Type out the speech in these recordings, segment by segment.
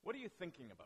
What are you thinking about?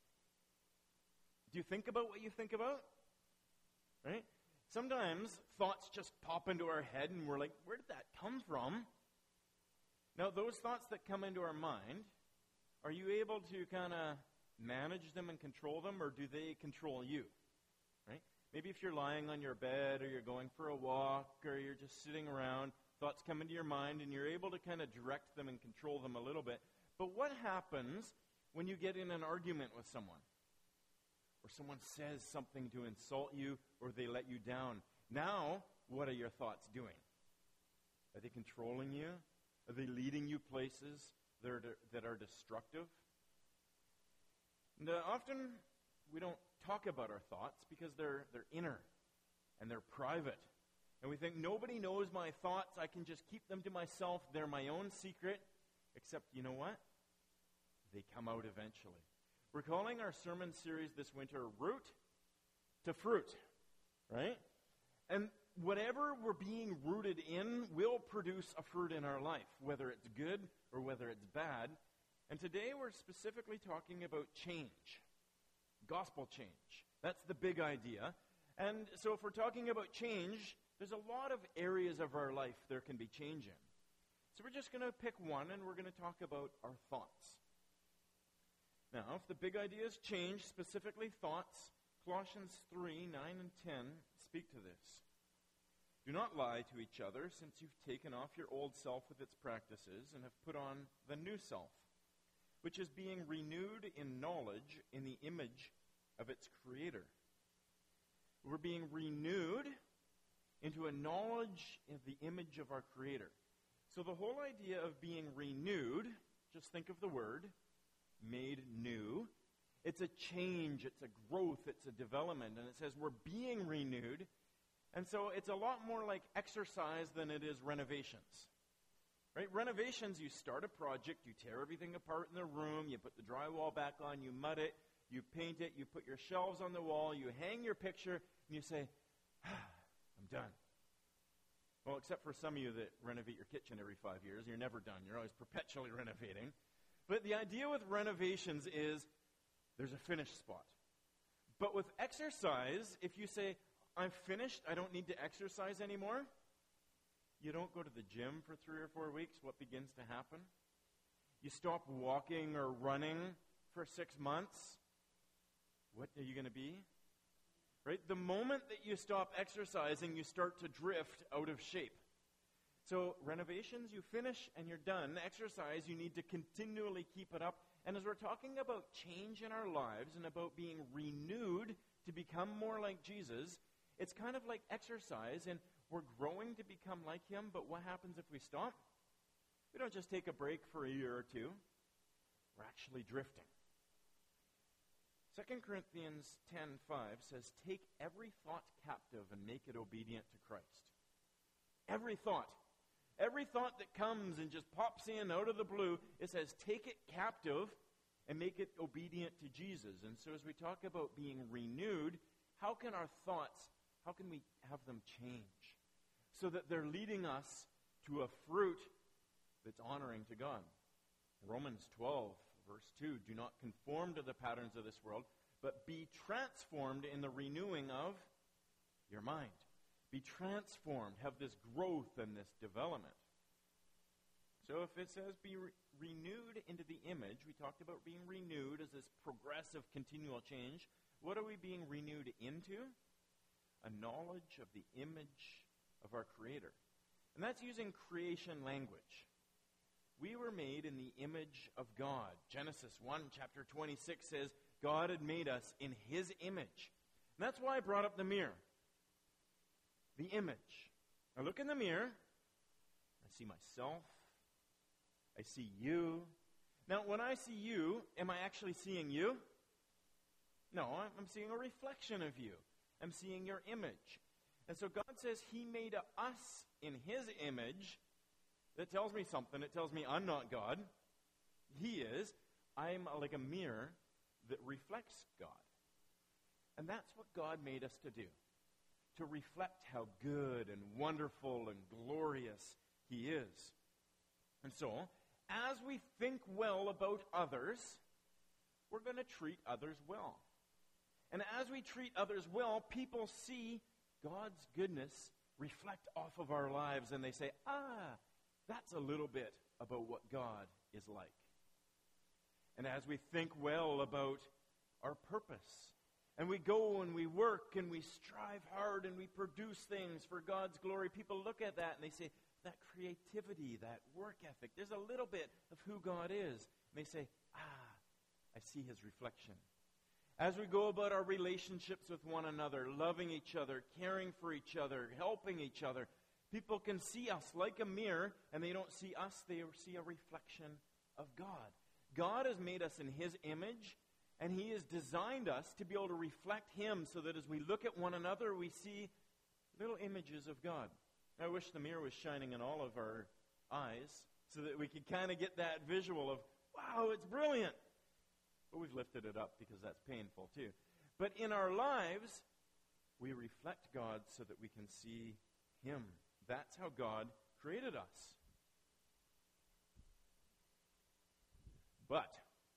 Do you think about what you think about? Right? Sometimes thoughts just pop into our head and we're like, where did that come from? Now, those thoughts that come into our mind, are you able to kind of manage them and control them, or do they control you? Right? Maybe if you're lying on your bed, or you're going for a walk, or you're just sitting around, thoughts come into your mind, and you're able to kind of direct them and control them a little bit. But what happens when you get in an argument with someone? Or someone says something to insult you, or they let you down. Now, what are your thoughts doing? Are they controlling you? Are they leading you places that are destructive? And often, we don't talk about our thoughts because they're inner and they're private. And we think, nobody knows my thoughts. I can just keep them to myself. They're my own secret. Except, you know what? They come out eventually. We're calling our sermon series this winter Root to Fruit, right? And whatever we're being rooted in will produce a fruit in our life, whether it's good or whether it's bad. And today we're specifically talking about change, gospel change. That's the big idea. And so if we're talking about change, there's a lot of areas of our life there can be change in. So we're just going to pick one, and we're going to talk about our thoughts. Now, if the big idea is change, specifically thoughts, Colossians 3, 9 and 10 speak to this. Do not lie to each other, since you've taken off your old self with its practices and have put on the new self, which is being renewed in knowledge in the image of its creator. We're being renewed into a knowledge of the image of our creator. So the whole idea of being renewed, just think of the word, made new. It's a change, it's a growth, it's a development, and it says we're being renewed. And so it's a lot more like exercise than it is renovations. Right? Renovations, you start a project, you tear everything apart in the room, you put the drywall back on, you mud it, you paint it, you put your shelves on the wall, you hang your picture, and you say, I'm done. Well, except for some of you that renovate your kitchen every 5 years, you're never done. You're always perpetually renovating. But the idea with renovations is there's a finished spot. But with exercise, if you say, I'm finished, I don't need to exercise anymore, you don't go to the gym for 3 or 4 weeks, what begins to happen? You stop walking or running for 6 months, what are you going to be? Right? The moment that you stop exercising, you start to drift out of shape. So renovations, you finish and you're done. Exercise, you need to continually keep it up. And as we're talking about change in our lives and about being renewed to become more like Jesus, it's kind of like exercise, and we're growing to become like him, but what happens if we stop? We don't just take a break for a year or two. We're actually drifting. 2 Corinthians 10:5 says, take every thought captive and make it obedient to Christ. Every thought. Every thought that comes and just pops in out of the blue, it says, take it captive and make it obedient to Jesus. And so as we talk about being renewed, how can our thoughts, how can we have them change so that they're leading us to a fruit that's honoring to God? Romans 12, verse 2, do not conform to the patterns of this world, but be transformed in the renewing of your mind. Be transformed, have this growth and this development. So if it says be renewed into the image, we talked about being renewed as this progressive, continual change. What are we being renewed into? A knowledge of the image of our Creator. And that's using creation language. We were made in the image of God. Genesis 1, chapter 26 says, God had made us in his image. And that's why I brought up the mirror. The image. I look in the mirror, I see myself, I see you. Now, when I see you, am I actually seeing you? No, I'm seeing a reflection of you. I'm seeing your image. And so God says he made us in his image. That tells me something. It tells me I'm not God. He is. I'm like a mirror that reflects God. And that's what God made us to do. To reflect how good and wonderful and glorious he is. And so, as we think well about others, we're going to treat others well. And as we treat others well, people see God's goodness reflect off of our lives, and they say, that's a little bit about what God is like. And as we think well about our purpose, and we go and we work and we strive hard and we produce things for God's glory, people look at that and they say, that creativity, that work ethic, there's a little bit of who God is. And they say, I see his reflection. As we go about our relationships with one another, loving each other, caring for each other, helping each other, people can see us like a mirror, and they don't see us, they see a reflection of God. God has made us in his image, and he has designed us to be able to reflect him so that as we look at one another, we see little images of God. I wish the mirror was shining in all of our eyes so that we could kind of get that visual of, wow, it's brilliant. But we've lifted it up because that's painful too. But in our lives, we reflect God so that we can see him. That's how God created us. But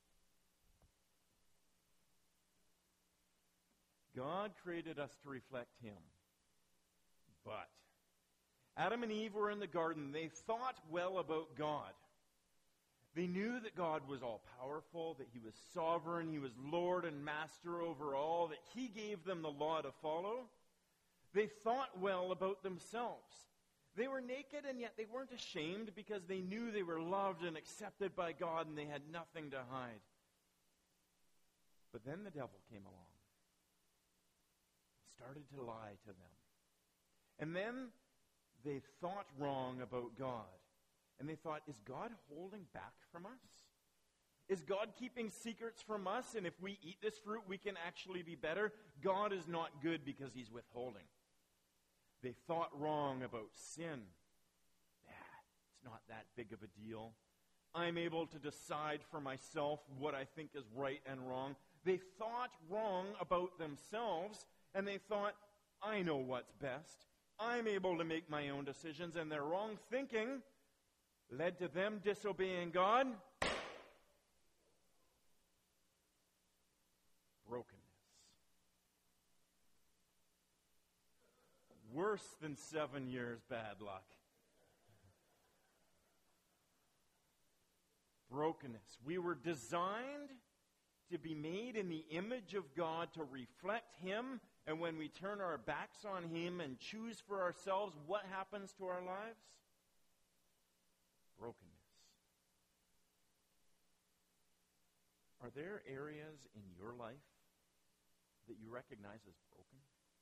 God created us to reflect him. But Adam and Eve were in the garden. They thought well about God. They knew that God was all-powerful, that he was sovereign, he was Lord and Master over all, that he gave them the law to follow. They thought well about themselves. They were naked, and yet they weren't ashamed because they knew they were loved and accepted by God, and they had nothing to hide. But then the devil came along and started to lie to them. And then they thought wrong about God. And they thought, is God holding back from us? Is God keeping secrets from us? And if we eat this fruit, we can actually be better? God is not good because he's withholding. They thought wrong about sin. It's not that big of a deal. I'm able to decide for myself what I think is right and wrong. They thought wrong about themselves, and they thought, I know what's best. I'm able to make my own decisions, and their wrong thinking led to them disobeying God. Brokenness. Worse than 7 years bad luck. Brokenness. We were designed to be made in the image of God, to reflect him, and when we turn our backs on him and choose for ourselves, what happens to our lives? Brokenness. Are there areas in your life that you recognize as broken?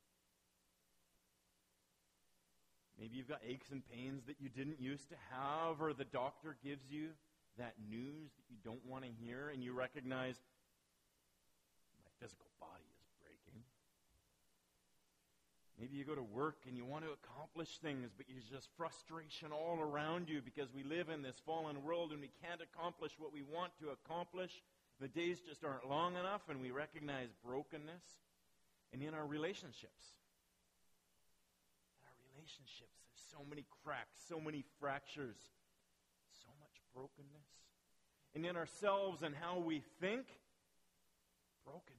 Maybe you've got aches and pains that you didn't used to have, or the doctor gives you that news that you don't want to hear, and you recognize, my physical body is breaking. Maybe you go to work and you want to accomplish things, but there's just frustration all around you because we live in this fallen world and we can't accomplish what we want to accomplish. The days just aren't long enough, and we recognize brokenness. And in our relationships, there's so many cracks, so many fractures, so much brokenness. And in ourselves and how we think, brokenness.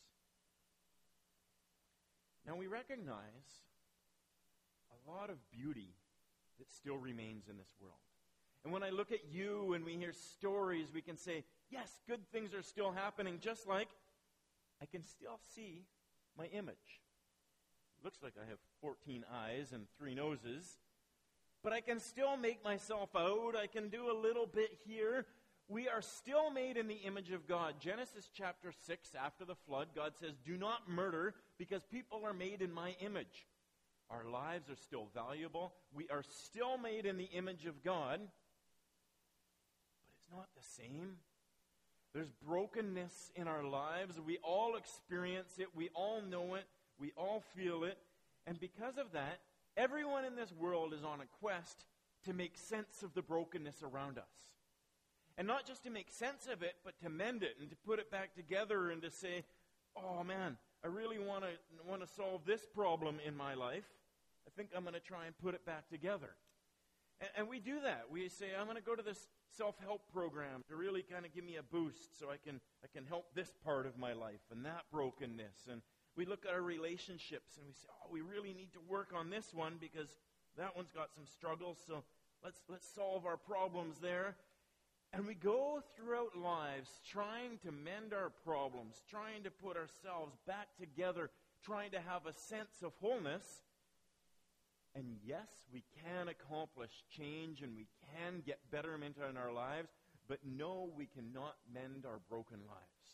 Now we recognize a lot of beauty that still remains in this world. And when I look at you and we hear stories, we can say, yes, good things are still happening, just like I can still see my image. It looks like I have 14 eyes and 3 noses, but I can still make myself out. I can do a little bit here. We are still made in the image of God. Genesis chapter 6, after the flood, God says, do not murder because people are made in my image. Our lives are still valuable. We are still made in the image of God, but it's not the same. There's brokenness in our lives. We all experience it. We all know it. We all feel it. And because of that, everyone in this world is on a quest to make sense of the brokenness around us. And not just to make sense of it, but to mend it and to put it back together and to say, oh man, I really want to solve this problem in my life. I think I'm going to try and put it back together. And we do that. We say, I'm going to go to this self-help program to really kind of give me a boost so I can help this part of my life and that brokenness. And we look at our relationships and we say, oh, we really need to work on this one because that one's got some struggles, so let's solve our problems there. And we go throughout lives trying to mend our problems, trying to put ourselves back together, trying to have a sense of wholeness. And yes, we can accomplish change and we can get betterment in our lives, but no, we cannot mend our broken lives.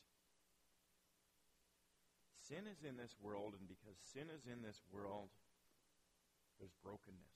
Sin is in this world, and because sin is in this world, there's brokenness.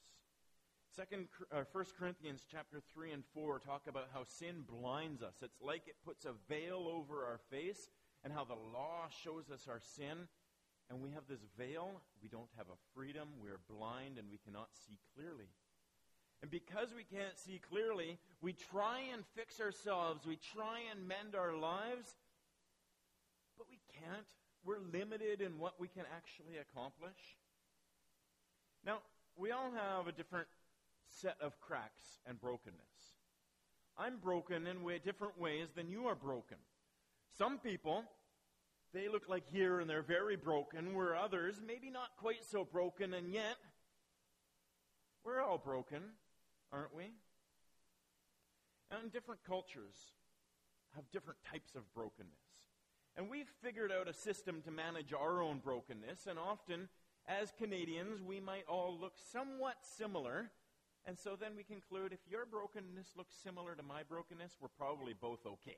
1 Corinthians chapter 3 and 4 talk about how sin blinds us. It's like it puts a veil over our face, and how the law shows us our sin. And we have this veil, we don't have a freedom, we're blind, and we cannot see clearly. And because we can't see clearly, we try and fix ourselves, we try and mend our lives, but we can't. We're limited in what we can actually accomplish. Now, we all have a different set of cracks and brokenness. I'm broken in different ways than you are broken. Some people, they look like here and they're very broken, where others, maybe not quite so broken, and yet we're all broken, aren't we? And different cultures have different types of brokenness. And we've figured out a system to manage our own brokenness, and often, as Canadians, we might all look somewhat similar, and so then we conclude, if your brokenness looks similar to my brokenness, we're probably both okay.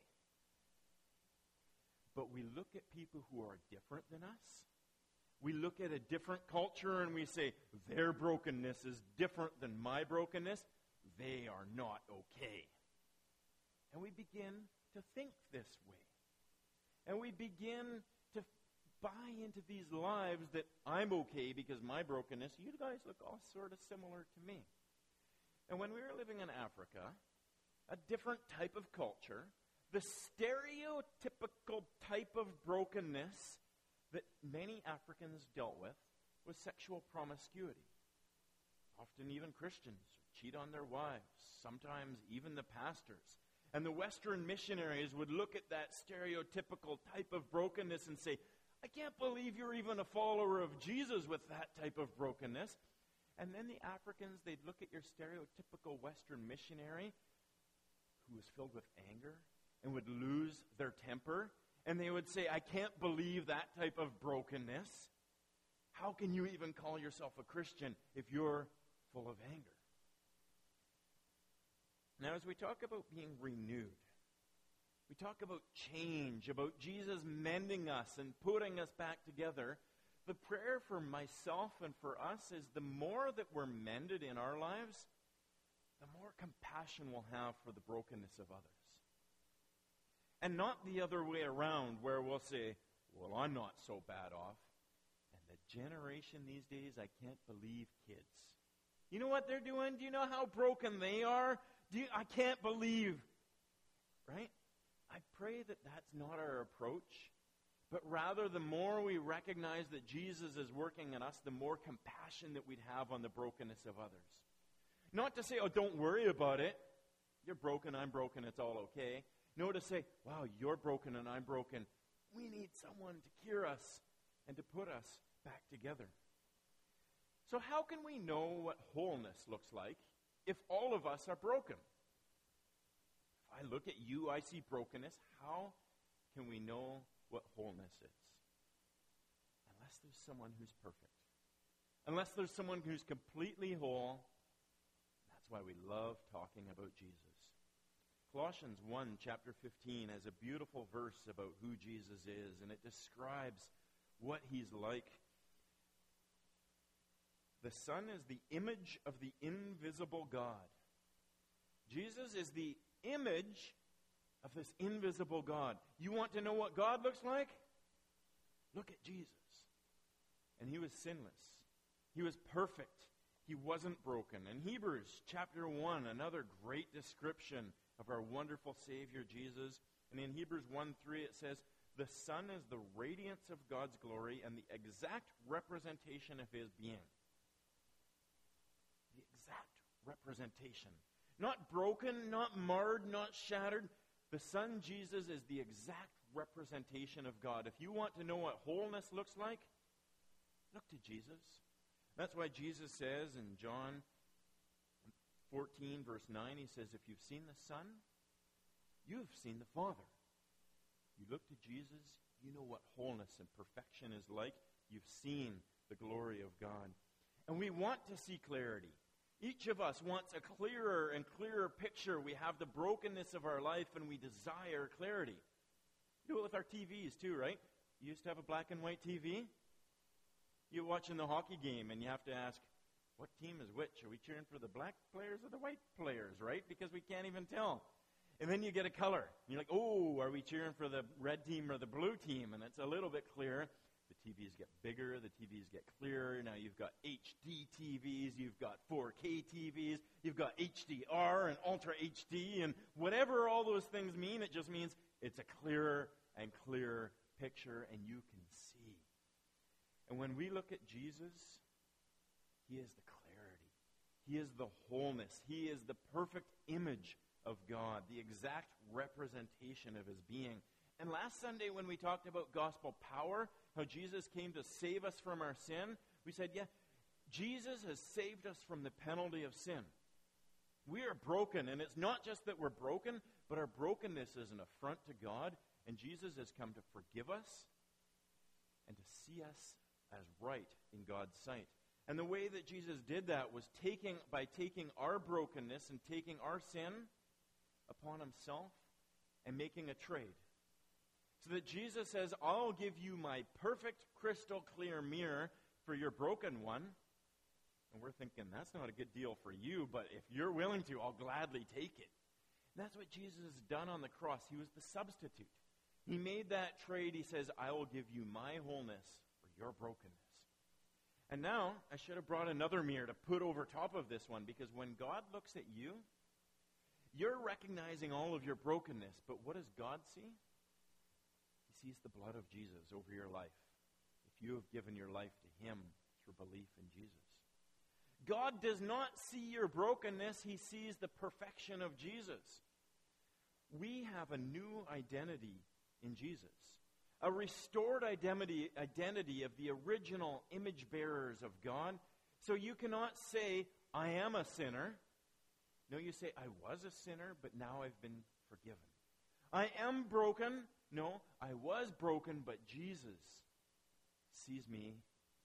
But we look at people who are different than us. We look at a different culture and we say, their brokenness is different than my brokenness. They are not okay. And we begin to think this way. And we begin to buy into these lives that I'm okay because my brokenness, you guys look all sort of similar to me. And when we were living in Africa, a different type of culture, the stereotypical type of brokenness that many Africans dealt with was sexual promiscuity. Often even Christians cheat on their wives, sometimes even the pastors. And the Western missionaries would look at that stereotypical type of brokenness and say, I can't believe you're even a follower of Jesus with that type of brokenness. And then the Africans, they'd look at your stereotypical Western missionary who was filled with anger and would lose their temper, and they would say, I can't believe that type of brokenness. How can you even call yourself a Christian if you're full of anger? Now, as we talk about being renewed, we talk about change, about Jesus mending us and putting us back together, the prayer for myself and for us is the more that we're mended in our lives, the more compassion we'll have for the brokenness of others. And not the other way around where we'll say, well, I'm not so bad off. And the generation these days, I can't believe kids. You know what they're doing? Do you know how broken they are? I can't believe. Right? I pray that that's not our approach. But rather, the more we recognize that Jesus is working in us, the more compassion that we'd have on the brokenness of others. Not to say, oh, don't worry about it. You're broken, I'm broken, it's all okay. No, to say, wow, you're broken and I'm broken. We need someone to cure us and to put us back together. So how can we know what wholeness looks like if all of us are broken? If I look at you, I see brokenness. How can we know what wholeness is? Unless there's someone who's perfect. Unless there's someone who's completely whole. That's why we love talking about Jesus. Colossians 1, chapter 15, has a beautiful verse about who Jesus is, and it describes what he's like. The Son is the image of the invisible God. Jesus is the image of this invisible God. You want to know what God looks like? Look at Jesus. And he was sinless. He was perfect. He wasn't broken. In Hebrews chapter 1, another great description of our wonderful Savior Jesus. And in Hebrews 1:3 it says, the Son is the radiance of God's glory and the exact representation of his being. The exact representation. Not broken, not marred, not shattered. The Son, Jesus, is the exact representation of God. If you want to know what wholeness looks like, look to Jesus. That's why Jesus says in John 14, verse 9, he says, if you've seen the Son, you have seen the Father. You look to Jesus, you know what wholeness and perfection is like. You've seen the glory of God. And we want to see clarity. Each of us wants a clearer and clearer picture. We have the brokenness of our life and we desire clarity. Do it with our TVs too, right? You used to have a black and white TV. You're watching the hockey game and you have to ask, what team is which? Are we cheering for the black players or the white players, right? Because we can't even tell. And then you get a color. And you're like, oh, are we cheering for the red team or the blue team? And it's a little bit clearer. The TVs get bigger. The TVs get clearer. Now you've got HD TVs. You've got 4K TVs. You've got HDR and Ultra HD. And whatever all those things mean, it just means it's a clearer and clearer picture, and you can see. And when we look at Jesus, he is the clarity. He is the wholeness. He is the perfect image of God, the exact representation of his being. And last Sunday when we talked about gospel power, how Jesus came to save us from our sin, we said, yeah, Jesus has saved us from the penalty of sin. We are broken, and it's not just that we're broken, but our brokenness is an affront to God, and Jesus has come to forgive us and to see us as right in God's sight. And the way that Jesus did that was by taking our brokenness and taking our sin upon himself and making a trade. So that Jesus says, I'll give you my perfect crystal clear mirror for your broken one. And we're thinking, that's not a good deal for you, but if you're willing to, I'll gladly take it. And that's what Jesus has done on the cross. He was the substitute. He made that trade. He says, I will give you my wholeness for your brokenness. And now, I should have brought another mirror to put over top of this one, because when God looks at you, you're recognizing all of your brokenness, but what does God see? He sees the blood of Jesus over your life, if you have given your life to him through belief in Jesus. God does not see your brokenness, he sees the perfection of Jesus. We have a new identity in Jesus. A restored identity of the original image bearers of God. So you cannot say, I am a sinner. No, you say, I was a sinner, but now I've been forgiven. I am broken. No, I was broken, but Jesus sees me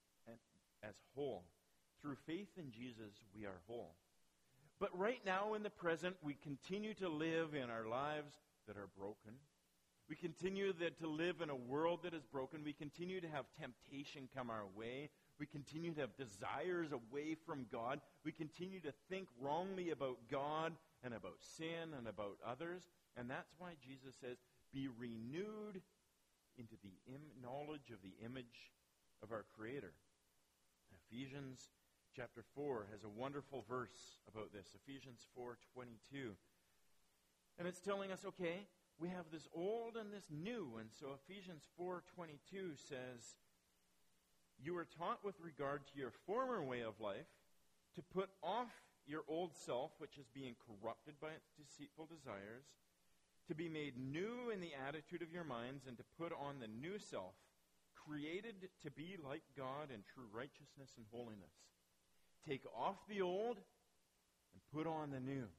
as whole. Through faith in Jesus, we are whole. But right now in the present, we continue to live in our lives that are broken. We continue to live in a world that is broken. We continue to have temptation come our way. We continue to have desires away from God. We continue to think wrongly about God and about sin and about others. And that's why Jesus says, be renewed into the knowledge of the image of our Creator. Ephesians chapter 4 has a wonderful verse about this. Ephesians 4:22. And it's telling us, okay, we have this old and this new. And so Ephesians 4:22 says, you were taught with regard to your former way of life to put off your old self, which is being corrupted by its deceitful desires, to be made new in the attitude of your minds, and to put on the new self, created to be like God in true righteousness and holiness. Take off the old and put on the new.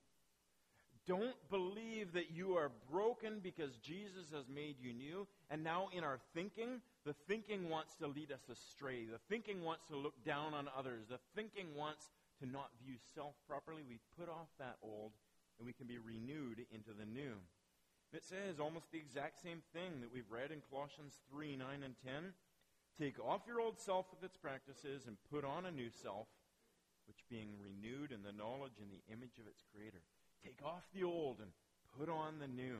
Don't believe that you are broken because Jesus has made you new. And now in our thinking, the thinking wants to lead us astray. The thinking wants to look down on others. The thinking wants to not view self properly. We put off that old and we can be renewed into the new. It says almost the exact same thing that we've read in Colossians 3, 9, and 10. Take off your old self with its practices and put on a new self, which being renewed in the knowledge and the image of its Creator. Take off the old and put on the new.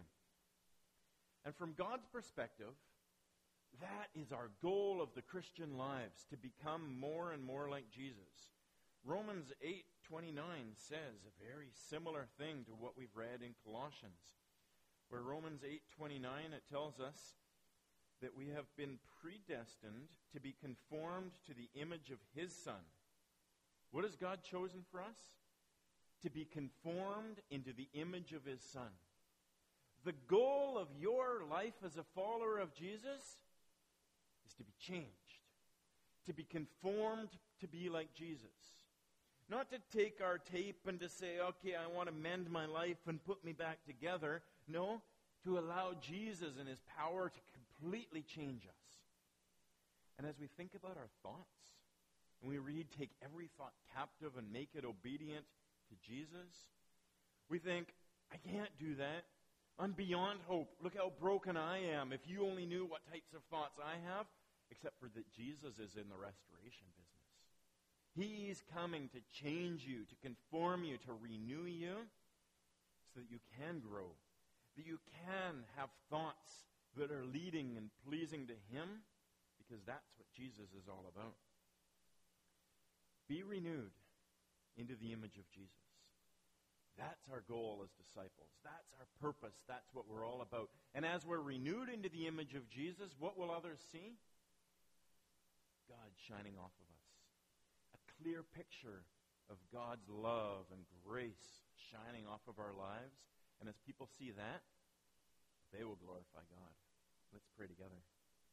And from God's perspective, that is our goal of the Christian lives, to become more and more like Jesus. Romans 8:29 says a very similar thing to what we've read in Colossians, where Romans 8:29, it tells us that we have been predestined to be conformed to the image of his Son. What has God chosen for us? to be conformed into the image of his Son. The goal of your life as a follower of Jesus is to be changed, to be conformed to be like Jesus. Not to take our tape and to say, okay, I want to mend my life and put me back together. No, to allow Jesus and his power to completely change us. And as we think about our thoughts, and we read, take every thought captive and make it obedient to Jesus, we think, I can't do that. I'm beyond hope. Look how broken I am. If you only knew what types of thoughts I have, except for that Jesus is in the restoration business. He's coming to change you, to conform you, to renew you, so that you can grow, that you can have thoughts that are leading and pleasing to him, because that's what Jesus is all about. Be renewed into the image of Jesus. That's our goal as disciples. That's our purpose. That's what we're all about. And as we're renewed into the image of Jesus, what will others see? God shining off of us. A clear picture of God's love and grace shining off of our lives. And as people see that, they will glorify God. Let's pray together.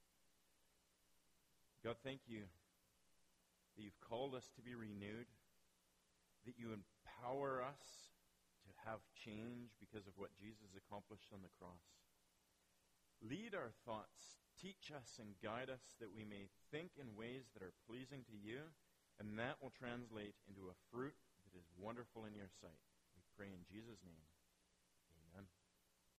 God, thank you that you've called us to be renewed, that you empower us to have change because of what Jesus accomplished on the cross. Lead our thoughts, teach us and guide us that we may think in ways that are pleasing to you, and that will translate into a fruit that is wonderful in your sight. We pray in Jesus' name.